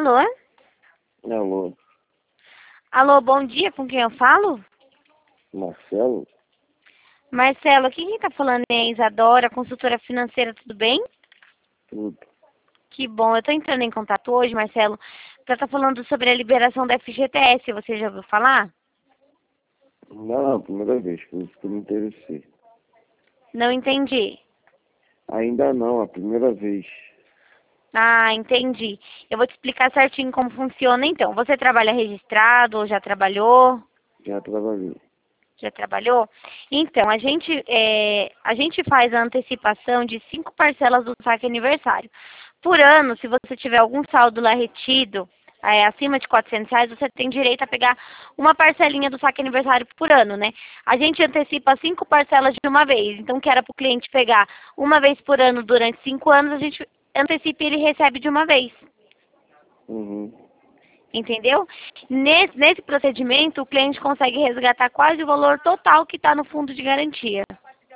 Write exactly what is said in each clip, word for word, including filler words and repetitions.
Alô? Alô, Alô, bom dia, com quem eu falo? Marcelo? Marcelo, aqui quem tá falando é a Isadora, consultora financeira, tudo bem? Tudo. Que bom, eu tô entrando em contato hoje, Marcelo, pra estar falando sobre a liberação da F G T S, você já ouviu falar? Não, primeira vez, por isso que eu me interessei. Não entendi. Ainda não, a primeira vez. Ah, entendi. Eu vou te explicar certinho como funciona então. Você trabalha registrado ou já trabalhou? Já trabalhei. Já trabalhou? Então, a gente, é, a gente faz a antecipação de cinco parcelas do saque aniversário. Por ano, se você tiver algum saldo lá retido, é, acima de quatrocentos reais, você tem direito a pegar uma parcelinha do saque aniversário por ano, né? A gente antecipa cinco parcelas de uma vez. Então, que era para o cliente pegar uma vez por ano durante cinco anos, a gente antecipa e ele recebe de uma vez. Uhum. Entendeu? Nesse, nesse procedimento, o cliente consegue resgatar quase o valor total que está no fundo de garantia.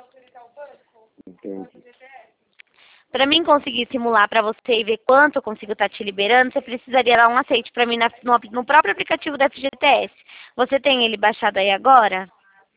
Entendi. Para mim conseguir simular para você e ver quanto eu consigo estar te liberando, você precisaria dar um aceite para mim na- no, no próprio aplicativo da F G T S. Você tem ele baixado aí agora?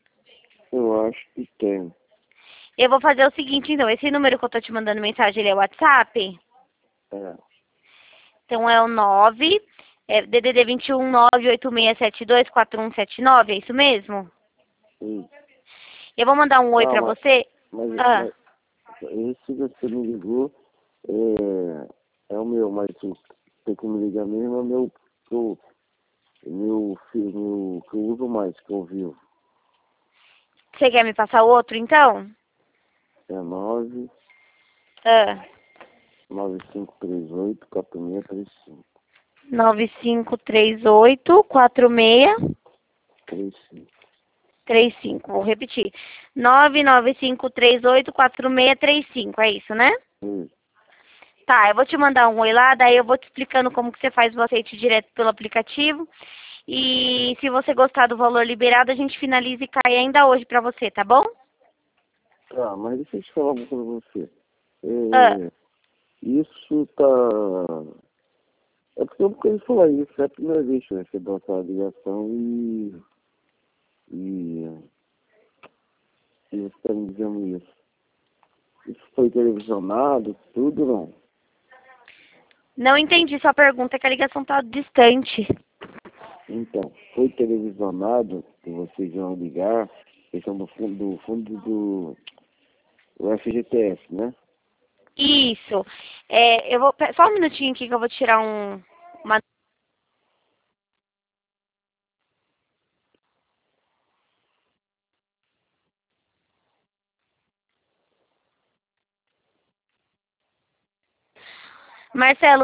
Eu acho que tem. Eu vou fazer o seguinte, então. Esse número que eu estou te mandando mensagem, ele é o WhatsApp? É. Então é o nove, é, D D D vinte e um, nove oito seis sete dois quatro um sete nove, é isso mesmo? Sim. Eu vou mandar um oi Ah, para mas, você. mas, Ah. mas esse você me ligou é, é o meu, mas o tem que me ligar mesmo é o meu, que eu- meu, fi- meu, que eu uso mais, que eu vivo. Você quer me passar o outro, então? É nove Ah, nove cinco três oito quatro seis três cinco. nove cinco três oito quatro seis Três cinco. três cinco. Vou repetir. nove nove cinco três oito quatro seis três cinco. É isso, né? Isso. Tá, eu vou te mandar um oi lá, daí eu vou te explicando como que você faz o aceite direto pelo aplicativo. E se você gostar do valor liberado, a gente finaliza e cai ainda hoje pra você, tá bom? Tá, mas deixa eu te falar uma coisa pra você. Ah, É, isso tá. É porque eu nunca ouvi falar isso, é a primeira vez que eu recebo essa ligação e. E. E você está me dizendo isso. Isso foi televisionado, tudo não? não entendi sua pergunta, que a ligação tá distante. Então, foi televisionado que vocês vão ligar, questão do fundo do fundo do, do F G T S, né? Isso. É, eu vou. Só um minutinho aqui que eu vou tirar um. Uma Marcelo,